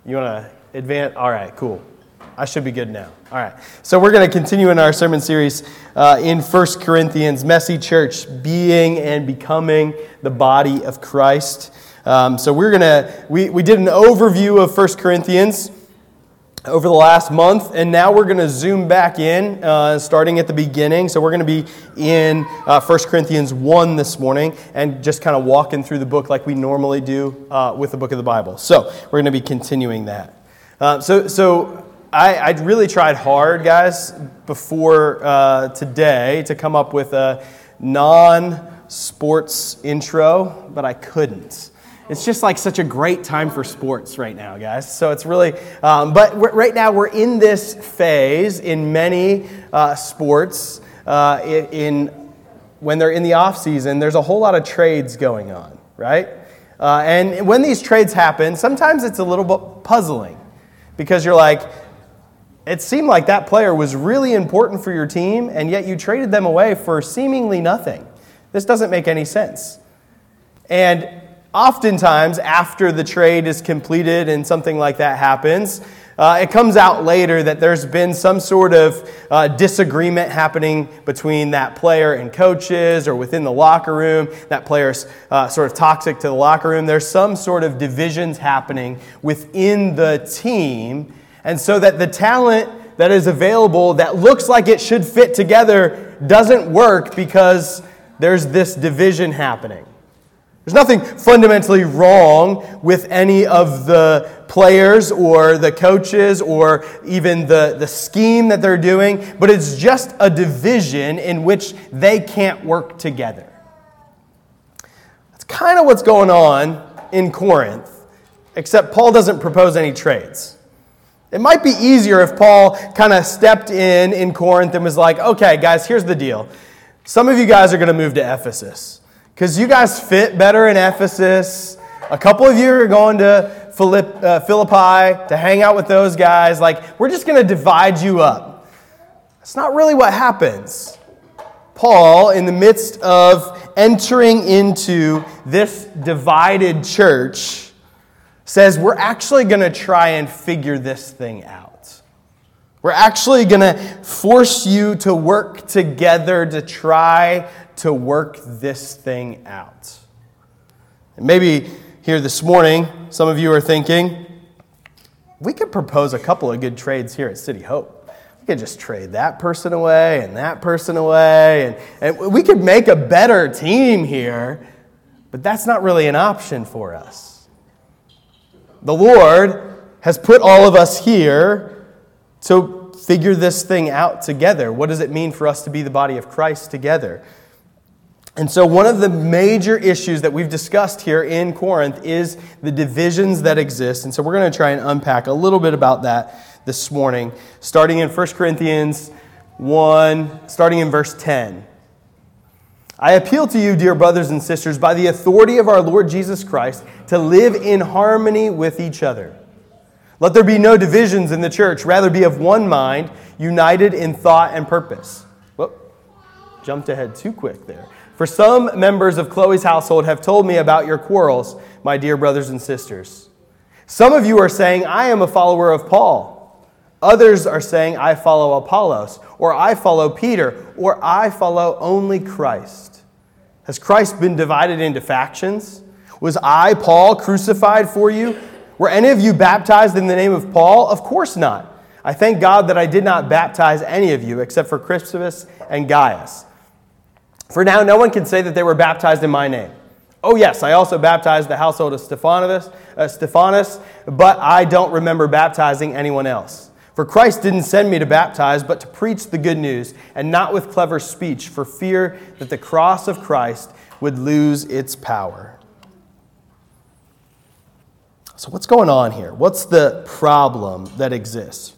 You want to advance? All right, cool. I should be good now. All right. So we're going to continue in our sermon series in 1 Corinthians, Messy Church, being and becoming the body of Christ. So we did an overview of 1 Corinthians over the last month, and now we're going to zoom back in, starting at the beginning. So we're going to be in 1 Corinthians 1 this morning, and just kind of walking through the book like we normally do with the book of the Bible. So we're going to be continuing that. I really tried hard, guys, before today to come up with a non-sports intro, but I couldn't. It's just like such a great time for sports right now, guys. So it's really, right now we're in this phase in many sports. When they're in the off season, there's a whole lot of trades going on, right? And when these trades happen, sometimes it's a little bit puzzling because you're like, it seemed like that player was really important for your team, and yet you traded them away for seemingly nothing. This doesn't make any sense. And oftentimes, after the trade is completed and something like that happens, it comes out later that there's been some sort of disagreement happening between that player and coaches or within the locker room. That player's sort of toxic to the locker room. There's some sort of divisions happening within the team. And so that the talent that is available that looks like it should fit together doesn't work because there's this division happening. There's nothing fundamentally wrong with any of the players or the coaches or even the scheme that they're doing, but it's just a division in which they can't work together. That's kind of what's going on in Corinth, except Paul doesn't propose any trades. It might be easier if Paul kind of stepped in Corinth and was like, okay, guys, here's the deal. Some of you guys are going to move to Ephesus because you guys fit better in Ephesus. A couple of you are going to Philippi to hang out with those guys. Like, we're just going to divide you up. That's not really what happens. Paul, in the midst of entering into this divided church, says we're actually going to try and figure this thing out. We're actually going to force you to work together to try to work this thing out. And maybe here this morning, some of you are thinking, we could propose a couple of good trades here at City Hope. We could just trade that person away and that person away, and we could make a better team here, but that's not really an option for us. The Lord has put all of us here to figure this thing out together. What does it mean for us to be the body of Christ together? And so one of the major issues that we've discussed here in Corinth is the divisions that exist. And so we're going to try and unpack a little bit about that this morning, starting in 1 Corinthians 1, starting in verse 10. I appeal to you, dear brothers and sisters, by the authority of our Lord Jesus Christ, to live in harmony with each other. Let there be no divisions in the church, rather be of one mind, united in thought and purpose. Whoop, jumped ahead too quick there. For some members of Chloe's household have told me about your quarrels, my dear brothers and sisters. Some of you are saying, I am a follower of Paul. Others are saying, I follow Apollos, or I follow Peter, or I follow only Christ. Has Christ been divided into factions? Was I, Paul, crucified for you? Were any of you baptized in the name of Paul? Of course not. I thank God that I did not baptize any of you except for Crispus and Gaius. For now, no one can say that they were baptized in my name. Oh yes, I also baptized the household of Stephanas, but I don't remember baptizing anyone else. For Christ didn't send me to baptize, but to preach the good news, and not with clever speech, for fear that the cross of Christ would lose its power. So what's going on here? What's the problem that exists?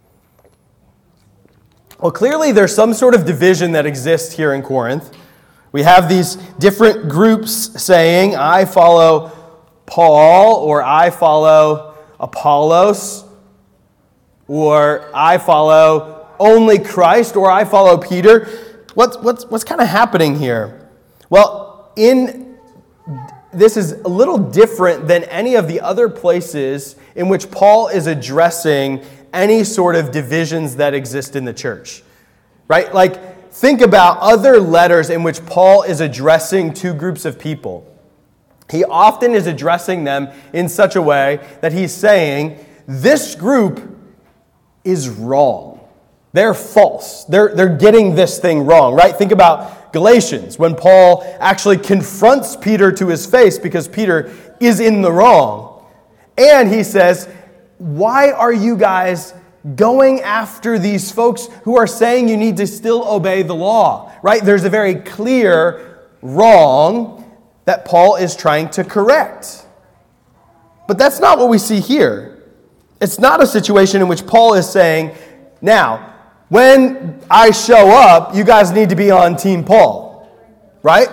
Well, clearly there's some sort of division that exists here in Corinth. We have these different groups saying, I follow Paul, or I follow Apollos, or I follow only Christ, or I follow Peter. What's kind of happening here? Well, in this is a little different than any of the other places in which Paul is addressing any sort of divisions that exist in the church. Right? Like, think about other letters in which Paul is addressing two groups of people. He often is addressing them in such a way that he's saying, this group is wrong. They're false. They're getting this thing wrong, right? Think about Galatians, when Paul actually confronts Peter to his face because Peter is in the wrong. And he says, why are you guys going after these folks who are saying you need to still obey the law, right? There's a very clear wrong that Paul is trying to correct. But that's not what we see here. It's not a situation in which Paul is saying, now, when I show up, you guys need to be on Team Paul, right?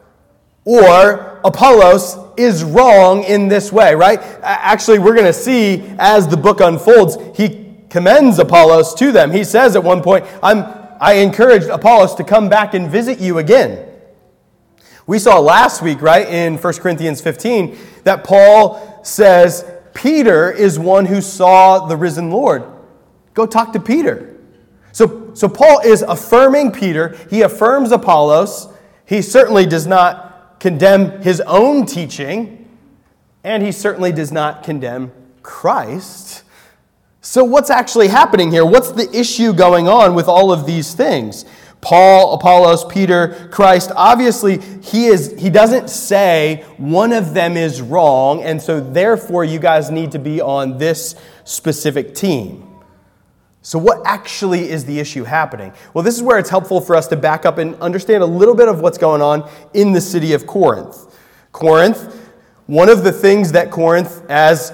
Or Apollos is wrong in this way, right? Actually, we're going to see as the book unfolds, he commends Apollos to them. He says at one point, I encouraged Apollos to come back and visit you again. We saw last week, right, in 1 Corinthians 15, that Paul says, Peter is one who saw the risen Lord. Go talk to Peter. So Paul is affirming Peter. He affirms Apollos. He certainly does not condemn his own teaching. And he certainly does not condemn Christ. So what's actually happening here? What's the issue going on with all of these things? Paul, Apollos, Peter, Christ, obviously he doesn't say one of them is wrong, and so therefore you guys need to be on this specific team. So what actually is the issue happening? Well, this is where it's helpful for us to back up and understand a little bit of what's going on in the city of Corinth. Corinth, one of the things that Corinth, as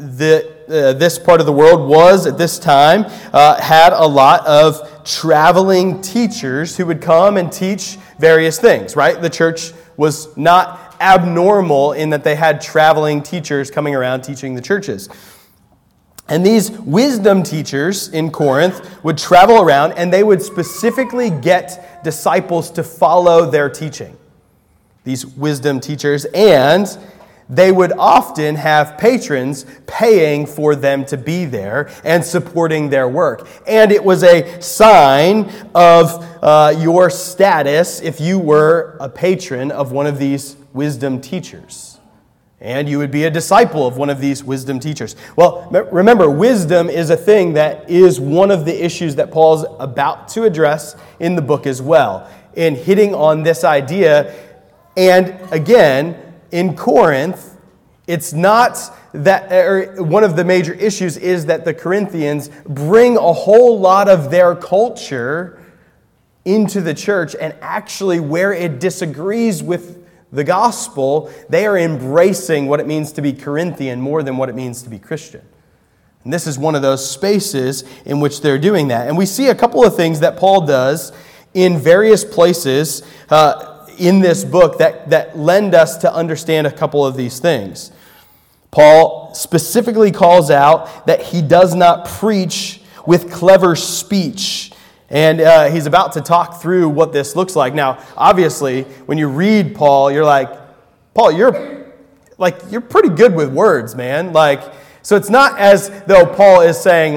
this part of the world was at this time, had a lot of traveling teachers who would come and teach various things, right? The church was not abnormal in that they had traveling teachers coming around teaching the churches. And these wisdom teachers in Corinth would travel around and they would specifically get disciples to follow their teaching. These wisdom teachers, and they would often have patrons paying for them to be there and supporting their work. And it was a sign of your status if you were a patron of one of these wisdom teachers. And you would be a disciple of one of these wisdom teachers. Well, remember, wisdom is a thing that is one of the issues that Paul's about to address in the book as well, in hitting on this idea. And again, in Corinth, it's not that, or one of the major issues is that the Corinthians bring a whole lot of their culture into the church, and actually where it disagrees with the gospel, they are embracing what it means to be Corinthian more than what it means to be Christian. And this is one of those spaces in which they're doing that. And we see a couple of things that Paul does in various places in this book that lend us to understand a couple of these things. Paul specifically calls out that he does not preach with clever speech. And he's about to talk through what this looks like. Now, obviously, when you read Paul, you're like, Paul, you're pretty good with words, man. So it's not as though Paul is saying,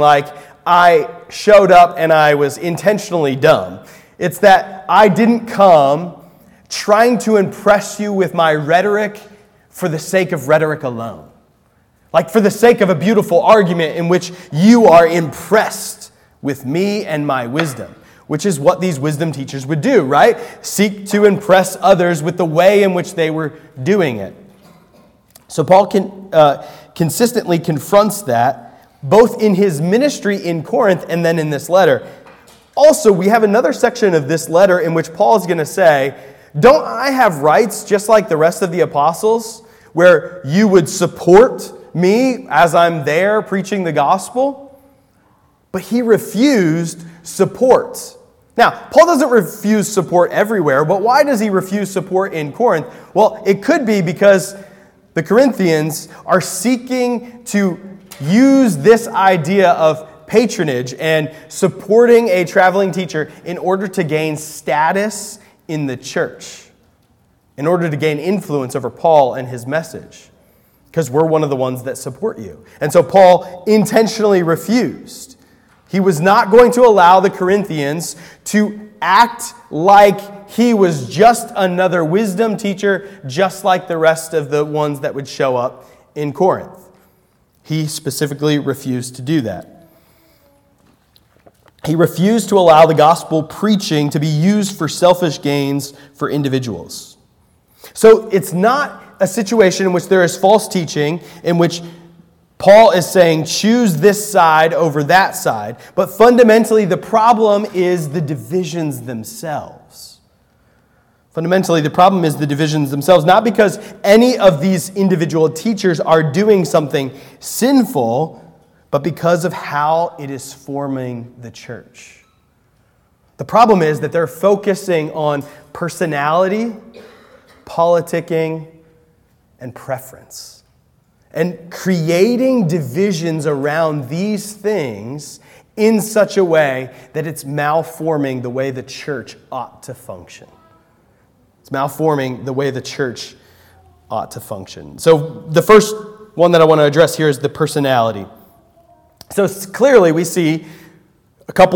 I showed up and I was intentionally dumb. It's that I didn't come trying to impress you with my rhetoric for the sake of rhetoric alone. For the sake of a beautiful argument in which you are impressed with me and my wisdom, which is what these wisdom teachers would do, right? Seek to impress others with the way in which they were doing it. So Paul consistently confronts that, both in his ministry in Corinth and then in this letter. Also, we have another section of this letter in which Paul is going to say, don't I have rights just like the rest of the apostles, where you would support me as I'm there preaching the gospel? But he refused support. Now, Paul doesn't refuse support everywhere, but why does he refuse support in Corinth? Well, it could be because the Corinthians are seeking to use this idea of patronage and supporting a traveling teacher in order to gain status in the church. in order to gain influence over Paul and his message, because we're one of the ones that support you. And so Paul intentionally refused. He was not going to allow the Corinthians to act like he was just another wisdom teacher, just like the rest of the ones that would show up in Corinth. He specifically refused to do that. He refused to allow the gospel preaching to be used for selfish gains for individuals. So it's not a situation in which there is false teaching, in which Paul is saying, choose this side over that side. But fundamentally, the problem is the divisions themselves. Fundamentally, the problem is the divisions themselves, not because any of these individual teachers are doing something sinful, but because of how it is forming the church. The problem is that they're focusing on personality, politicking, and preference, and creating divisions around these things in such a way that it's malforming the way the church ought to function. It's malforming the way the church ought to function. So the first one that I want to address here is the personality. So clearly we see a couple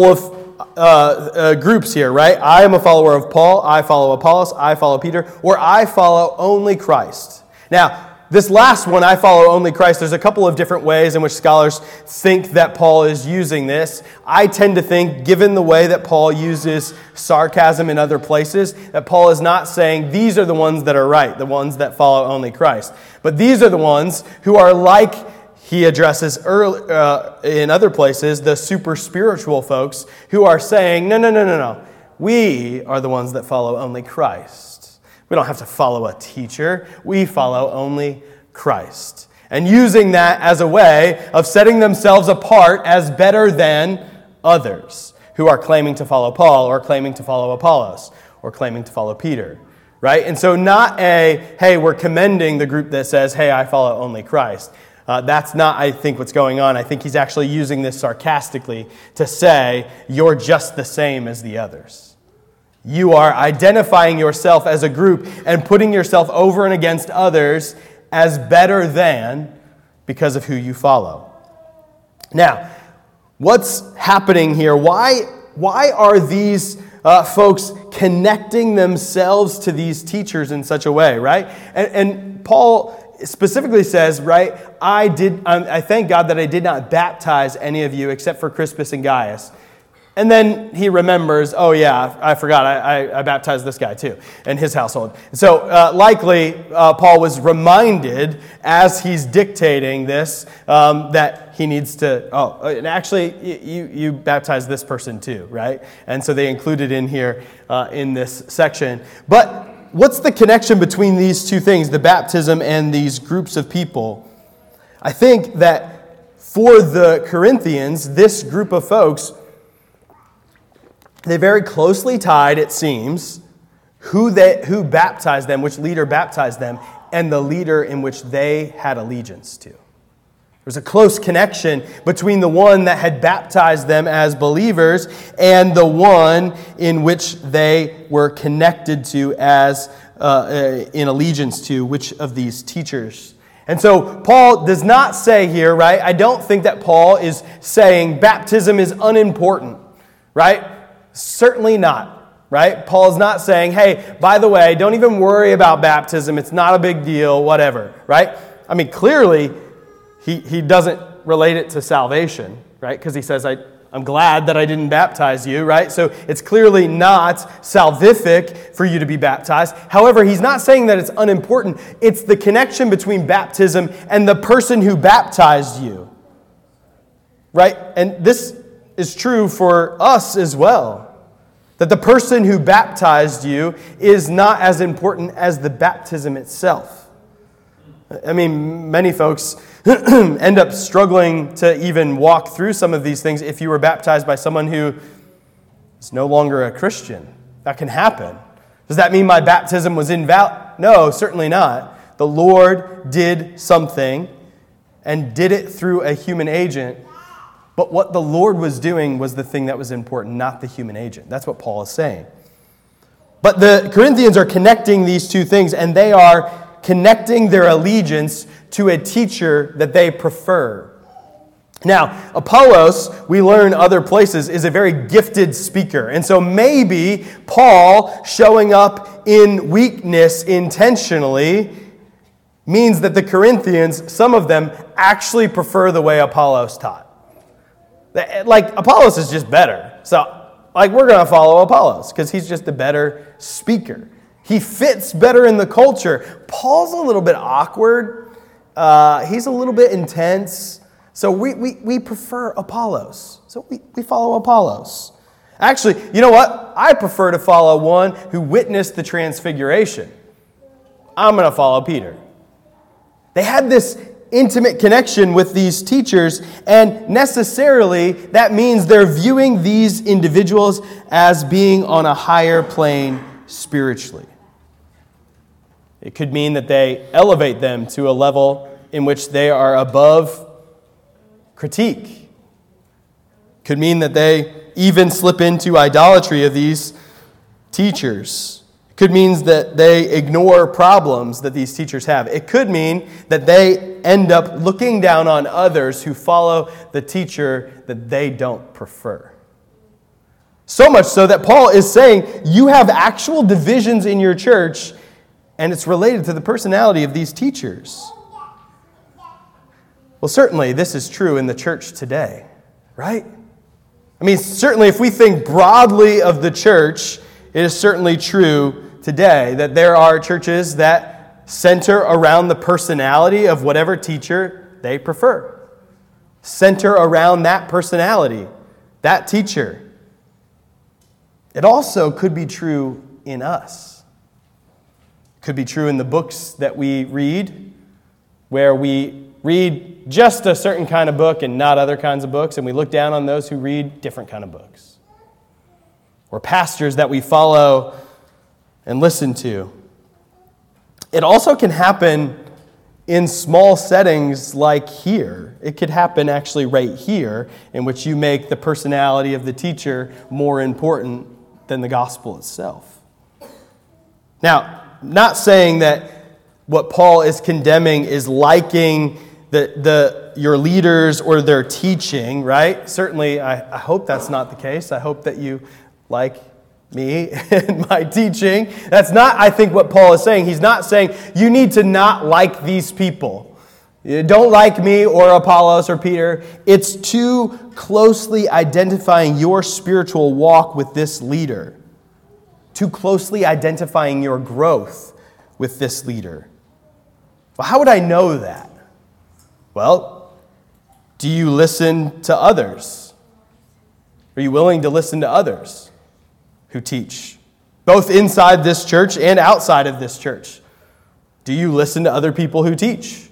of groups here, right? I am a follower of Paul, I follow Apollos, I follow Peter, or I follow only Christ. Now, this last one, I follow only Christ, there's a couple of different ways in which scholars think that Paul is using this. I tend to think, given the way that Paul uses sarcasm in other places, that Paul is not saying these are the ones that are right, the ones that follow only Christ. But these are the ones who are like he addresses in other places, the super spiritual folks who are saying, no. We are the ones that follow only Christ. We don't have to follow a teacher. We follow only Christ. And using that as a way of setting themselves apart as better than others who are claiming to follow Paul or claiming to follow Apollos or claiming to follow Peter. Right? And so not hey, we're commending the group that says, hey, I follow only Christ. That's not, I think, what's going on. I think he's actually using this sarcastically to say, you're just the same as the others. You are identifying yourself as a group and putting yourself over and against others as better than because of who you follow. Now, what's happening here? Why are these folks connecting themselves to these teachers in such a way, right? And Paul specifically says, right, I thank God that I did not baptize any of you except for Crispus and Gaius. And then he remembers, oh yeah, I forgot, I baptized this guy too, and his household. So likely Paul was reminded as he's dictating this that he needs to, and actually you baptized this person too, right? And so they included in here in this section. But what's the connection between these two things, the baptism and these groups of people? I think that for the Corinthians, this group of folks, they very closely tied, it seems, who baptized them, which leader baptized them, and the leader in which they had allegiance to. There's a close connection between the one that had baptized them as believers and the one in which they were connected to as in allegiance to, which of these teachers. And so Paul does not say here, right? I don't think that Paul is saying baptism is unimportant, right? Certainly not, right? Paul is not saying, hey, by the way, don't even worry about baptism. It's not a big deal, whatever, right? I mean, clearly, he doesn't relate it to salvation, right? Because he says, I'm glad that I didn't baptize you, right? So it's clearly not salvific for you to be baptized. However, he's not saying that it's unimportant. It's the connection between baptism and the person who baptized you, right? And this is true for us as well. That the person who baptized you is not as important as the baptism itself. I mean, many folks end up struggling to even walk through some of these things if you were baptized by someone who is no longer a Christian. That can happen. Does that mean my baptism was invalid? No, certainly not. The Lord did something and did it through a human agent. But what the Lord was doing was the thing that was important, not the human agent. That's what Paul is saying. But the Corinthians are connecting these two things, and they are connecting their allegiance to a teacher that they prefer. Now, Apollos, we learn other places, is a very gifted speaker. And so maybe Paul showing up in weakness intentionally means that the Corinthians, some of them, actually prefer the way Apollos taught. Like, Apollos is just better. So, like, we're going to follow Apollos because he's just a better speaker. He fits better in the culture. Paul's a little bit awkward. He's a little bit intense. So we prefer Apollos. So we follow Apollos. Actually, you know what? I prefer to follow one who witnessed the transfiguration. I'm going to follow Peter. They had this intimate connection with these teachers, and necessarily that means they're viewing these individuals as being on a higher plane spiritually. It could mean that they elevate them to a level in which they are above critique. Could mean that they even slip into idolatry of these teachers. It could mean that they ignore problems that these teachers have. It could mean that they end up looking down on others who follow the teacher that they don't prefer. So much so that Paul is saying you have actual divisions in your church, and it's related to the personality of these teachers. Well, certainly this is true in the church today, right? I mean, certainly if we think broadly of the church, it is certainly true today that there are churches that center around the personality of whatever teacher they prefer. Center around that personality, that teacher. It also could be true in us. It could be true in the books that we read, where we read just a certain kind of book and not other kinds of books, and we look down on those who read different kind of books. Or pastors that we follow and listen to. It also can happen in small settings like here. It could happen actually right here, in which you make the personality of the teacher more important than the gospel itself. Now, not saying that what Paul is condemning is liking your leaders or their teaching, right? Certainly, I hope that's not the case. I hope that you like me and my teaching. That's not, I think, what Paul is saying. He's not saying you need to not like these people. You don't like me or Apollos or Peter. It's too closely identifying your spiritual walk with this leader. Too closely identifying your growth with this leader. Well, how would I know that? Well, do you listen to others? Are you willing to listen to others who teach, both inside this church and outside of this church? Do you listen to other people who teach?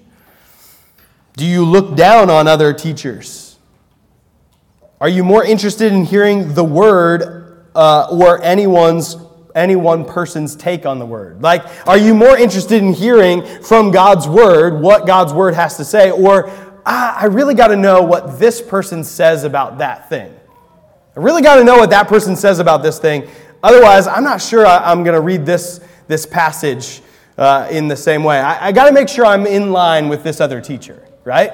Do you look down on other teachers? Are you more interested in hearing the word or any one person's take on the word? Like, are you more interested in hearing from God's word what God's word has to say? Or, I really got to know what this person says about that thing. I really got to know what that person says about this thing. Otherwise, I'm not sure I'm going to read this passage in the same way. I got to make sure I'm in line with this other teacher, right?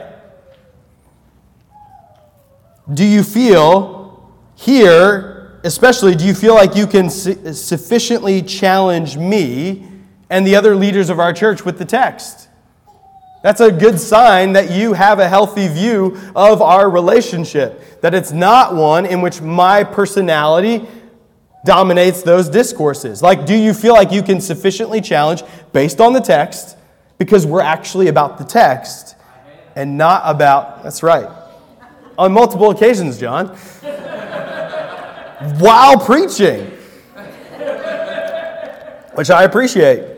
Do you feel here, especially, do you feel like you can sufficiently challenge me and the other leaders of our church with the text? That's a good sign that you have a healthy view of our relationship, that it's not one in which my personality dominates those discourses. Like, do you feel like you can sufficiently challenge based on the text, because we're actually about the text and not about, that's right, on multiple occasions, John, while preaching, which I appreciate.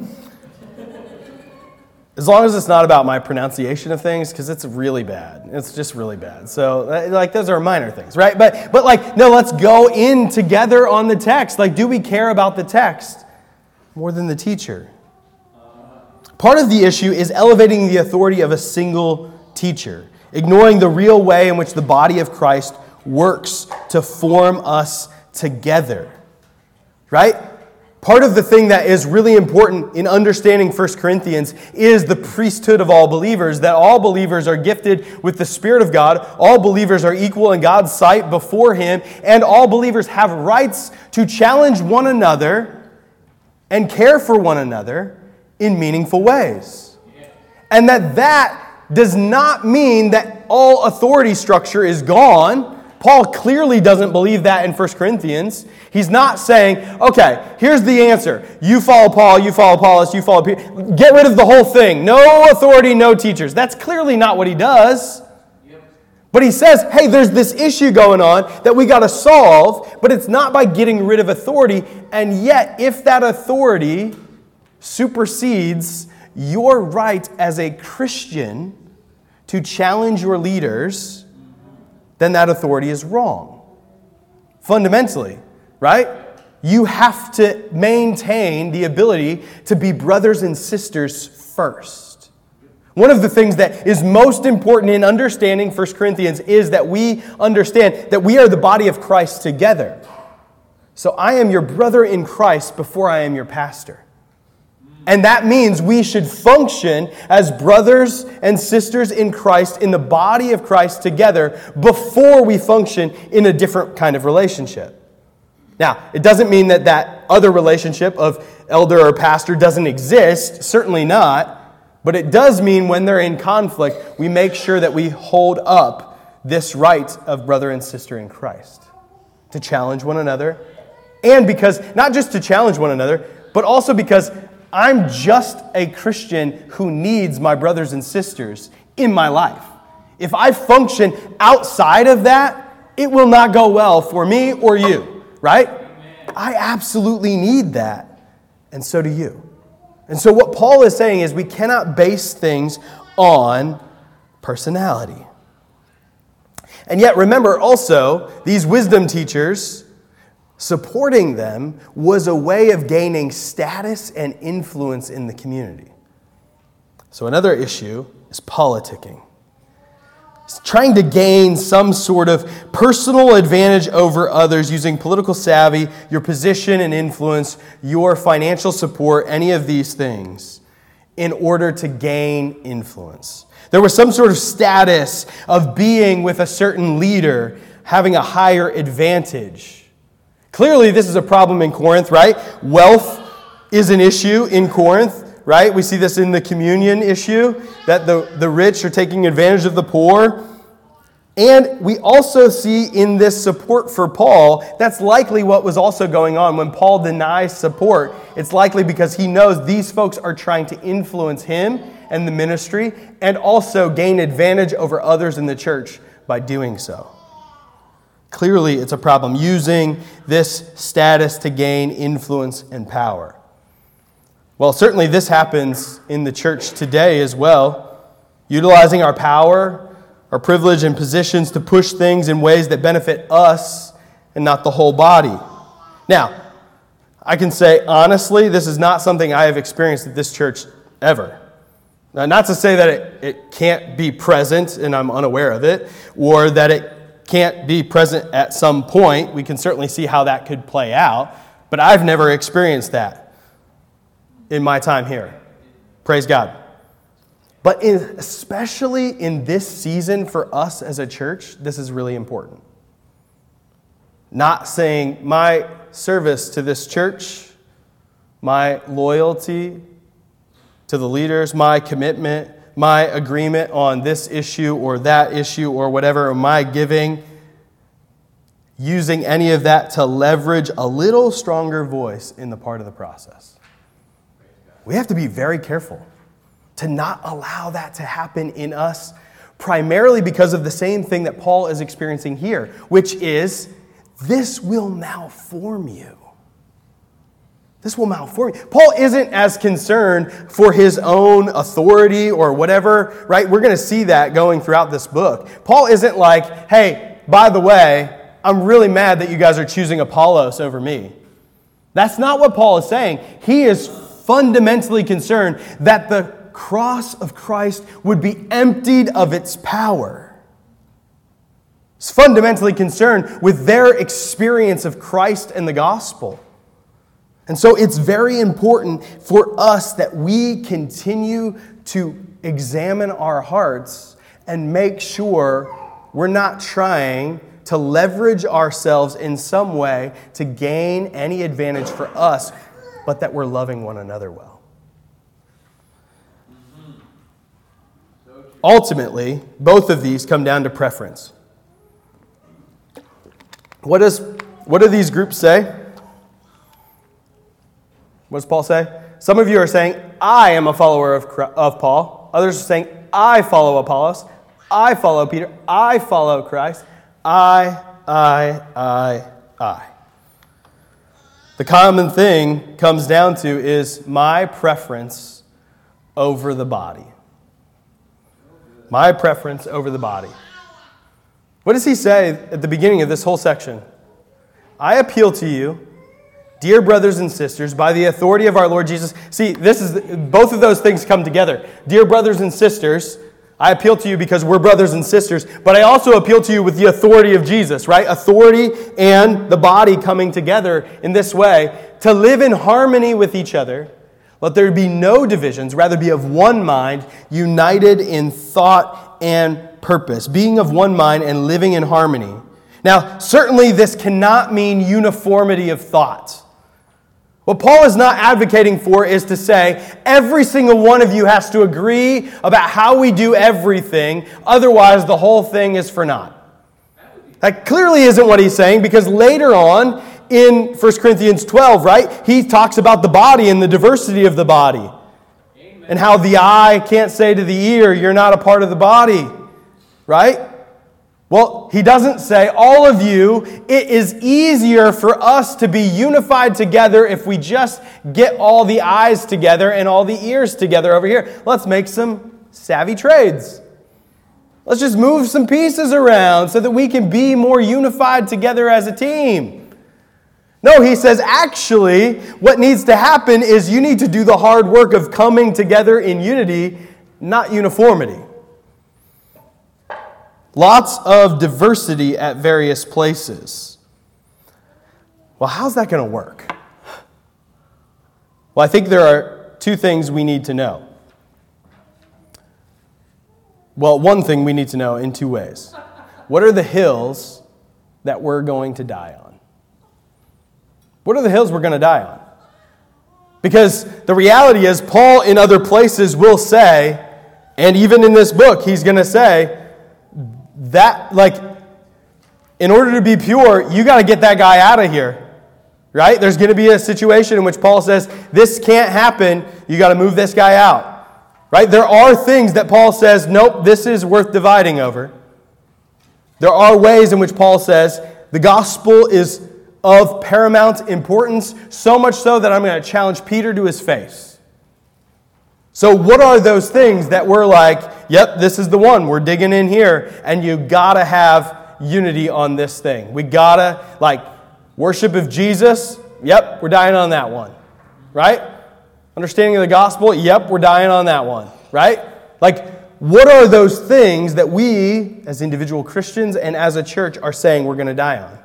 As long as it's not about my pronunciation of things, because it's really bad. It's just really bad. So, like, those are minor things, right? But like, no, let's go in together on the text. Like, do we care about the text more than the teacher? Part of the issue is elevating the authority of a single teacher, ignoring the real way in which the body of Christ works to form us together, right? Part of the thing that is really important in understanding 1 Corinthians is the priesthood of all believers, that all believers are gifted with the Spirit of God, all believers are equal in God's sight before Him, and all believers have rights to challenge one another and care for one another in meaningful ways. And that does not mean that all authority structure is gone. Paul clearly doesn't believe that in 1 Corinthians. He's not saying, okay, here's the answer. You follow Paul, you follow Apollos, you follow Peter. Get rid of the whole thing. No authority, no teachers. That's clearly not what he does. But he says, hey, there's this issue going on that we got to solve, but it's not by getting rid of authority. And yet, if that authority supersedes your right as a Christian to challenge your leaders, then that authority is wrong. Fundamentally, right? You have to maintain the ability to be brothers and sisters first. One of the things that is most important in understanding 1 Corinthians is that we understand that we are the body of Christ together. So I am your brother in Christ before I am your pastor. And that means we should function as brothers and sisters in Christ, in the body of Christ together, before we function in a different kind of relationship. Now, it doesn't mean that that other relationship of elder or pastor doesn't exist, certainly not. But it does mean when they're in conflict, we make sure that we hold up this right of brother and sister in Christ to challenge one another. And because, not just to challenge one another, but also because I'm just a Christian who needs my brothers and sisters in my life. If I function outside of that, it will not go well for me or you, right? I absolutely need that, and so do you. And so what Paul is saying is we cannot base things on personality. And yet remember also, these wisdom teachers, supporting them was a way of gaining status and influence in the community. So another issue is politicking. It's trying to gain some sort of personal advantage over others using political savvy, your position and influence, your financial support, any of these things, in order to gain influence. There was some sort of status of being with a certain leader, having a higher advantage. Clearly, this is a problem in Corinth, right? Wealth is an issue in Corinth, right? We see this in the communion issue, that the rich are taking advantage of the poor. And we also see in this support for Paul, that's likely what was also going on when Paul denies support. It's likely because he knows these folks are trying to influence him and the ministry and also gain advantage over others in the church by doing so. Clearly, it's a problem using this status to gain influence and power. Well, certainly this happens in the church today as well, utilizing our power, our privilege, and positions to push things in ways that benefit us and not the whole body. Now, I can say honestly, this is not something I have experienced at this church ever. Now, not to say that it can't be present and I'm unaware of it, or that it can't be present at some point. We can certainly see how that could play out, but I've never experienced that in my time here. Praise God. But especially in this season for us as a church, this is really important. Not saying my service to this church, my loyalty to the leaders, my commitment, my agreement on this issue or that issue or whatever, or my giving, using any of that to leverage a little stronger voice in the part of the process. We have to be very careful to not allow that to happen in us, primarily because of the same thing that Paul is experiencing here, which is this will malform you. This will malform you. Paul isn't as concerned for his own authority or whatever, right? We're going to see that going throughout this book. Paul isn't like, hey, by the way, I'm really mad that you guys are choosing Apollos over me. That's not what Paul is saying. He is fundamentally concerned that the cross of Christ would be emptied of its power. He's fundamentally concerned with their experience of Christ and the gospel. And so it's very important for us that we continue to examine our hearts and make sure we're not trying to leverage ourselves in some way to gain any advantage for us, but that we're loving one another well. Ultimately, both of these come down to preference. What do these groups say? What does Paul say? Some of you are saying, I am a follower of Paul. Others are saying, I follow Apollos. I follow Peter. I follow Christ. I. The common thing comes down to is my preference over the body. My preference over the body. What does he say at the beginning of this whole section? I appeal to you, dear brothers and sisters, by the authority of our Lord Jesus. See, both of those things come together. Dear brothers and sisters, I appeal to you because we're brothers and sisters, but I also appeal to you with the authority of Jesus, right? Authority and the body coming together in this way to live in harmony with each other. Let there be no divisions, rather be of one mind, united in thought and purpose, being of one mind and living in harmony. Now, certainly this cannot mean uniformity of thought. What Paul is not advocating for is to say every single one of you has to agree about how we do everything, otherwise the whole thing is for naught. That clearly isn't what he's saying, because later on in 1 Corinthians 12, right, he talks about the body and the diversity of the body. Amen. And how the eye can't say to the ear, you're not a part of the body, right? Well, he doesn't say, all of you, it is easier for us to be unified together if we just get all the eyes together and all the ears together over here. Let's make some savvy trades. Let's just move some pieces around so that we can be more unified together as a team. No, he says, actually, what needs to happen is you need to do the hard work of coming together in unity, not uniformity. Lots of diversity at various places. Well, how's that going to work? Well, I think there are two things we need to know. Well, one thing we need to know in two ways. What are the hills that we're going to die on? What are the hills we're going to die on? Because the reality is, Paul in other places will say, and even in this book, he's going to say, that, in order to be pure, you got to get that guy out of here, right? There's going to be a situation in which Paul says, this can't happen, you got to move this guy out, right? There are things that Paul says, nope, this is worth dividing over. There are ways in which Paul says, the gospel is of paramount importance, so much so that I'm going to challenge Peter to his face. So what are those things that we're like, yep, this is the one, we're digging in here, and you gotta have unity on this thing. We gotta, worship of Jesus, yep, we're dying on that one, right? Understanding of the gospel, yep, we're dying on that one, right? What are those things that we, as individual Christians and as a church, are saying we're going to die on?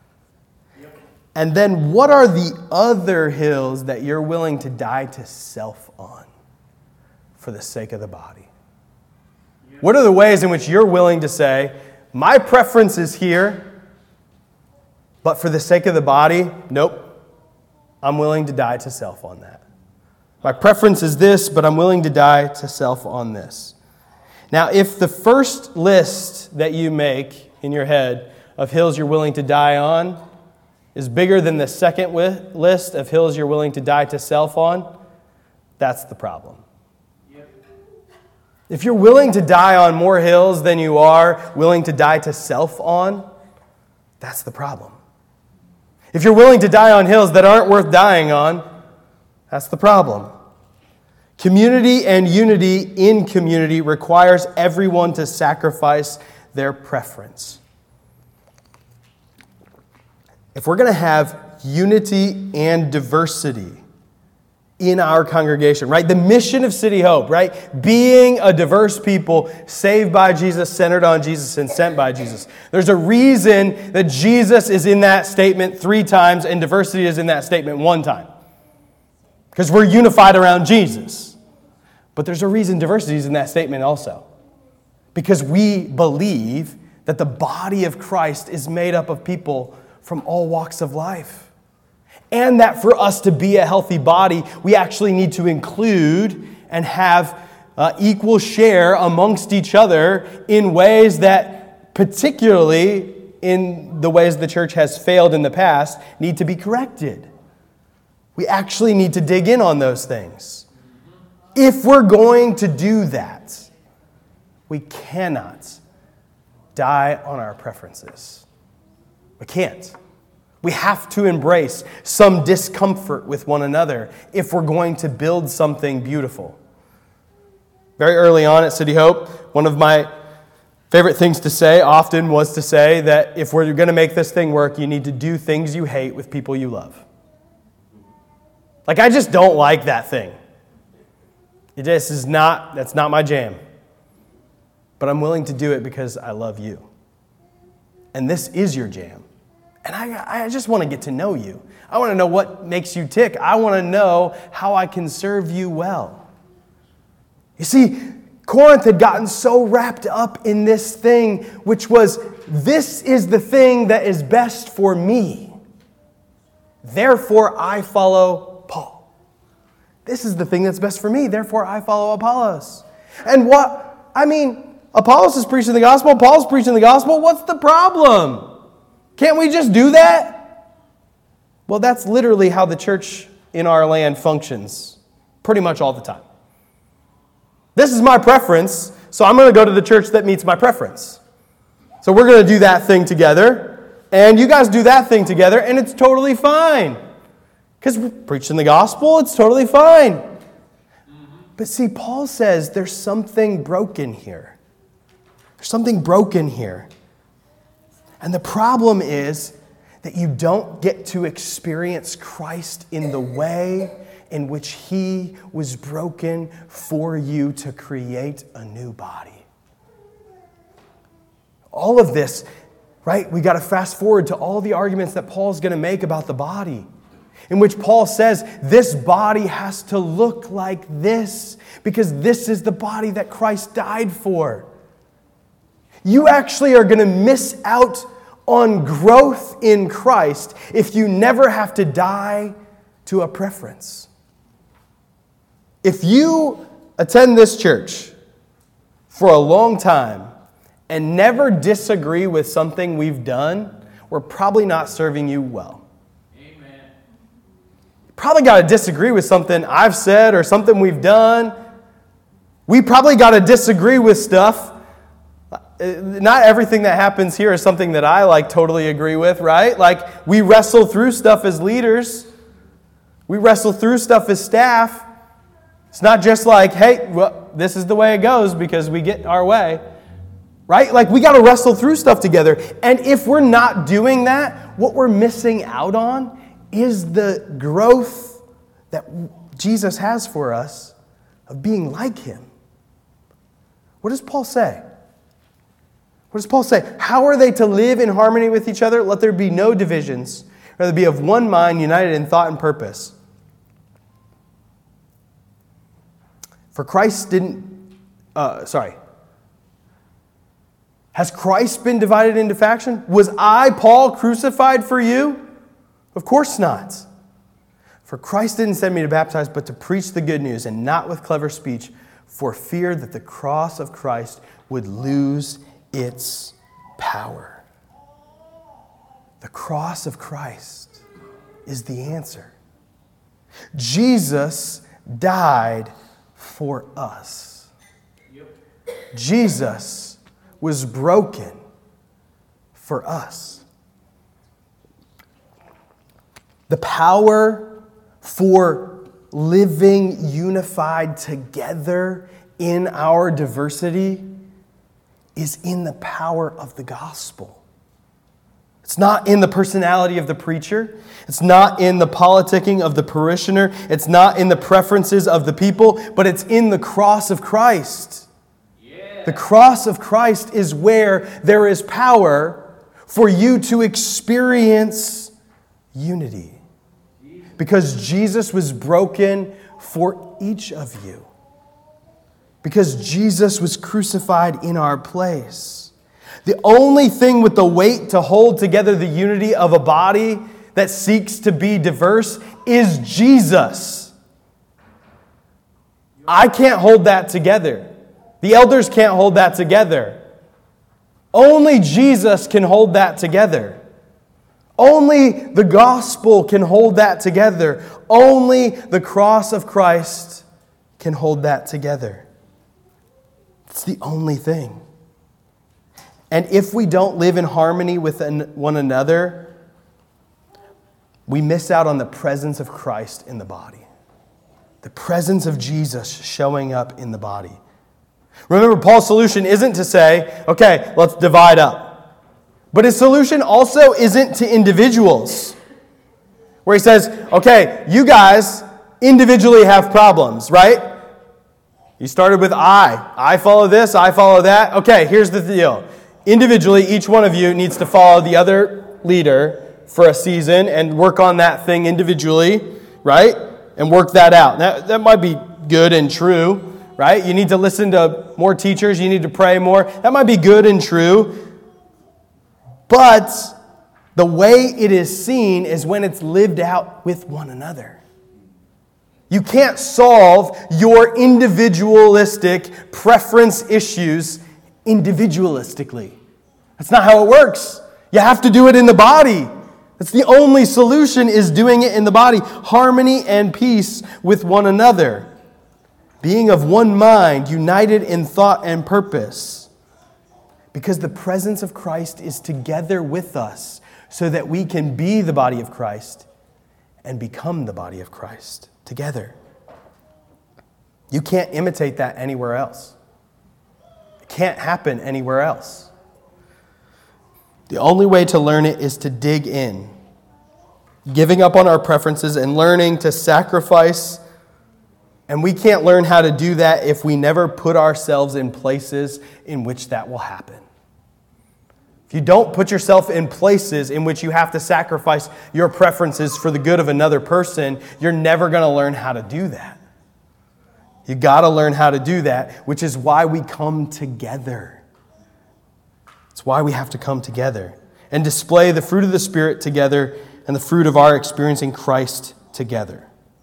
And then what are the other hills that you're willing to die to self on for the sake of the body? What are the ways in which you're willing to say, my preference is here, but for the sake of the body, nope, I'm willing to die to self on that. My preference is this, but I'm willing to die to self on this. Now, if the first list that you make in your head of hills you're willing to die on is bigger than the second list of hills you're willing to die to self on, that's the problem. Yep. If you're willing to die on more hills than you are willing to die to self on, that's the problem. If you're willing to die on hills that aren't worth dying on, that's the problem. Community and unity in community requires everyone to sacrifice their preference. If we're going to have unity and diversity in our congregation, right? The mission of City Hope, right? Being a diverse people saved by Jesus, centered on Jesus, and sent by Jesus. There's a reason that Jesus is in that statement 3 times and diversity is in that statement 1 time. because we're unified around Jesus. But there's a reason diversity is in that statement also. Because we believe that the body of Christ is made up of people from all walks of life. And that for us to be a healthy body, we actually need to include and have equal share amongst each other in ways that, particularly in the ways the church has failed in the past, need to be corrected. We actually need to dig in on those things. If we're going to do that, we cannot die on our preferences. We can't. We have to embrace some discomfort with one another if we're going to build something beautiful. Very early on at City Hope, one of my favorite things to say often was to say that if we're going to make this thing work, you need to do things you hate with people you love. Like, I just don't like that thing. That's not my jam. But I'm willing to do it because I love you. And this is your jam. And I just want to get to know you. I want to know what makes you tick. I want to know how I can serve you well. You see, Corinth had gotten so wrapped up in this thing, which was, this is the thing that is best for me. Therefore, I follow Paul. This is the thing that's best for me. Therefore, I follow Apollos. And Apollos is preaching the gospel. Paul's preaching the gospel. What's the problem? Can't we just do that? Well, that's literally how the church in our land functions pretty much all the time. This is my preference, so I'm going to go to the church that meets my preference. So we're going to do that thing together, and you guys do that thing together, and it's totally fine. Because we're preaching the gospel, it's totally fine. But see, Paul says there's something broken here. There's something broken here. And the problem is that you don't get to experience Christ in the way in which He was broken for you to create a new body. All of this, right? We got to fast forward to all the arguments that Paul's going to make about the body, in which Paul says this body has to look like this because this is the body that Christ died for. You actually are going to miss out on growth in Christ if you never have to die to a preference. If you attend this church for a long time and never disagree with something we've done, we're probably not serving you well. Amen. You probably got to disagree with something I've said or something we've done. We probably got to disagree with stuff. Not everything that happens here is something that I totally agree with, right? Like, we wrestle through stuff as leaders. We wrestle through stuff as staff. It's not just like, hey, well, this is the way it goes because we get our way, right? Like, we got to wrestle through stuff together. And if we're not doing that, what we're missing out on is the growth that Jesus has for us of being like Him. What does Paul say? What does Paul say? How are they to live in harmony with each other? Let there be no divisions. Rather be of one mind, united in thought and purpose. For Christ Has Christ been divided into faction? Was I, Paul, crucified for you? Of course not. For Christ didn't send me to baptize, but to preach the good news, and not with clever speech, for fear that the cross of Christ would lose its power. The cross of Christ is the answer. Jesus died for us. Jesus was broken for us. The power for living unified together in our diversity is in the power of the gospel. It's not in the personality of the preacher. It's not in the politicking of the parishioner. It's not in the preferences of the people, but it's in the cross of Christ. Yeah. The cross of Christ is where there is power for you to experience unity. because Jesus was broken for each of you. Because Jesus was crucified in our place. The only thing with the weight to hold together the unity of a body that seeks to be diverse is Jesus. I can't hold that together. The elders can't hold that together. Only Jesus can hold that together. Only the gospel can hold that together. Only the cross of Christ can hold that together. It's the only thing. And if we don't live in harmony with one another, we miss out on the presence of Christ in the body. The presence of Jesus showing up in the body. Remember, Paul's solution isn't to say, okay, let's divide up. But his solution also isn't to individuals. Where he says, okay, you guys individually have problems, right? You started with I follow this, I follow that. Okay, here's the deal. Individually, each one of you needs to follow the other leader for a season and work on that thing individually, right? And work that out. That might be good and true, right? You need to listen to more teachers. You need to pray more. That might be good and true. But the way it is seen is when it's lived out with one another. You can't solve your individualistic preference issues individualistically. That's not how it works. You have to do it in the body. That's the only solution, is doing it in the body. Harmony and peace with one another. Being of one mind, united in thought and purpose. Because the presence of Christ is together with us so that we can be the body of Christ and become the body of Christ together. You can't imitate that anywhere else. It can't happen anywhere else. The only way to learn it is to dig in, giving up on our preferences and learning to sacrifice. And we can't learn how to do that if we never put ourselves in places in which that will happen. If you don't put yourself in places in which you have to sacrifice your preferences for the good of another person, you're never going to learn how to do that. You got to learn how to do that, which is why we come together. It's why we have to come together and display the fruit of the Spirit together and the fruit of our experiencing Christ together.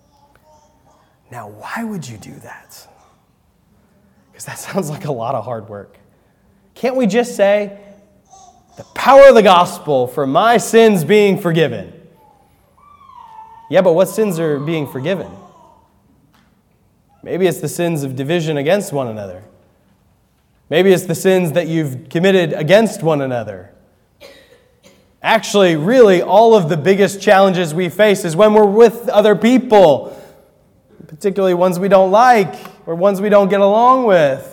Now, why would you do that? Because that sounds like a lot of hard work. Can't we just say, the power of the gospel for my sins being forgiven? Yeah, but what sins are being forgiven? Maybe it's the sins of division against one another. Maybe it's the sins that you've committed against one another. Actually, really, all of the biggest challenges we face is when we're with other people, particularly ones we don't like or ones we don't get along with.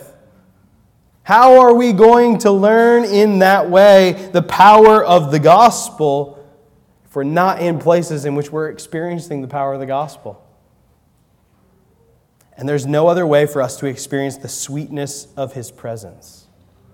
How are we going to learn in that way the power of the gospel if we're not in places in which we're experiencing the power of the gospel? And there's no other way for us to experience the sweetness of His presence.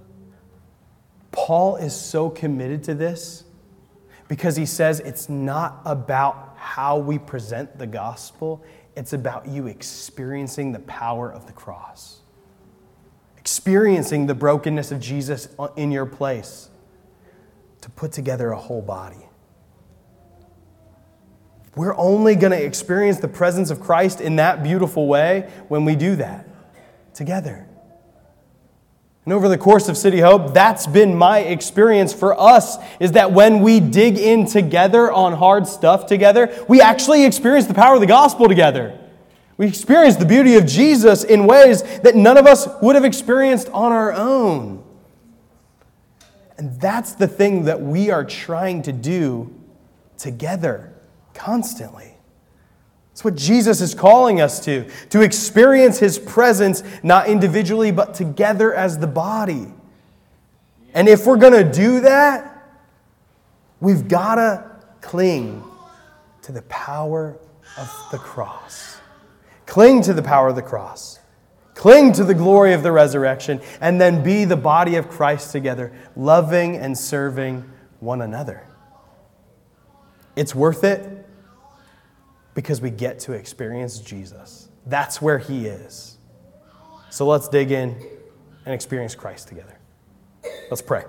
Paul is so committed to this because he says it's not about how we present the gospel, it's about you experiencing the power of the cross. Experiencing the brokenness of Jesus in your place to put together a whole body. We're only going to experience the presence of Christ in that beautiful way when we do that together. And over the course of City Hope, that's been my experience for us, is that when we dig in together on hard stuff together, we actually experience the power of the gospel together. We experience the beauty of Jesus in ways that none of us would have experienced on our own. And that's the thing that we are trying to do together constantly. It's what Jesus is calling us to experience His presence not individually but together as the body. And if we're going to do that, we've got to cling to the power of the cross. Cling to the power of the cross. Cling to the glory of the resurrection, and then be the body of Christ together, loving and serving one another. It's worth it Because we get to experience Jesus. That's where he is. So let's dig in and experience Christ together. Let's pray.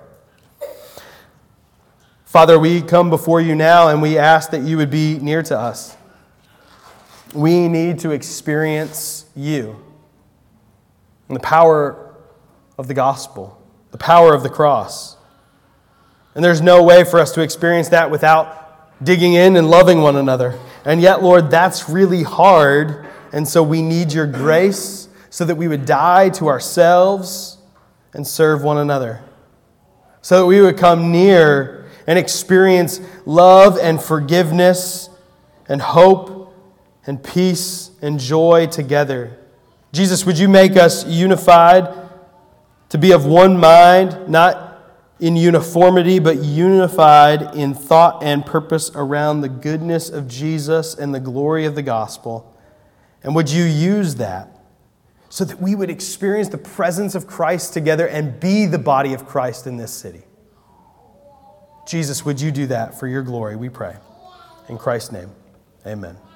Father, we come before you now and we ask that you would be near to us. We need to experience you and the power of the gospel, the power of the cross. And there's no way for us to experience that without digging in and loving one another. And yet, Lord, that's really hard. And so we need your grace so that we would die to ourselves and serve one another. So that we would come near and experience love and forgiveness and hope and peace and joy together. Jesus, would you make us unified, to be of one mind, not in uniformity, but unified in thought and purpose around the goodness of Jesus and the glory of the gospel. And would you use that so that we would experience the presence of Christ together and be the body of Christ in this city? Jesus, would you do that for your glory, we pray. In Christ's name, amen.